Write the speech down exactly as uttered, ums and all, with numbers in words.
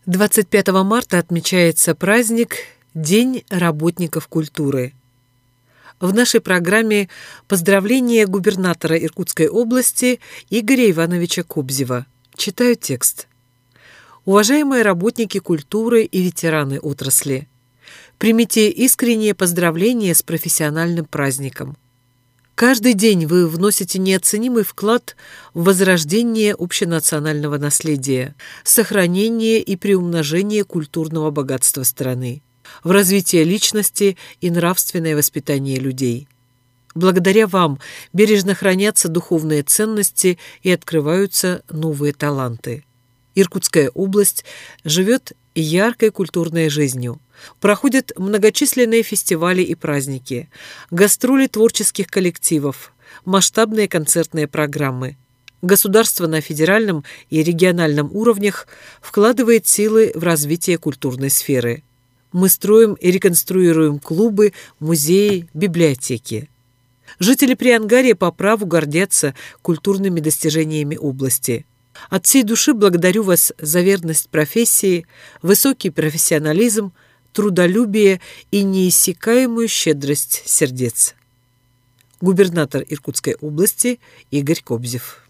двадцать пятого марта отмечается праздник День работников культуры. В нашей программе поздравления губернатора Иркутской области Игоря Ивановича Кобзева. Читаю текст. Уважаемые работники культуры и ветераны отрасли, примите искренние поздравления с профессиональным праздником. Каждый день вы вносите неоценимый вклад в возрождение общенационального наследия, сохранение и приумножение культурного богатства страны, в развитие личности и нравственное воспитание людей. Благодаря вам бережно хранятся духовные ценности и открываются новые таланты. Иркутская область живет яркой культурной жизнью. Проходят многочисленные фестивали и праздники, гастроли творческих коллективов, масштабные концертные программы. Государство на федеральном и региональном уровнях вкладывает силы в развитие культурной сферы. Мы строим и реконструируем клубы, музеи, библиотеки. Жители Приангария по праву гордятся культурными достижениями области. От всей души благодарю вас за верность профессии, высокий профессионализм, трудолюбие и неиссякаемую щедрость сердец. Губернатор Иркутской области Игорь Кобзев.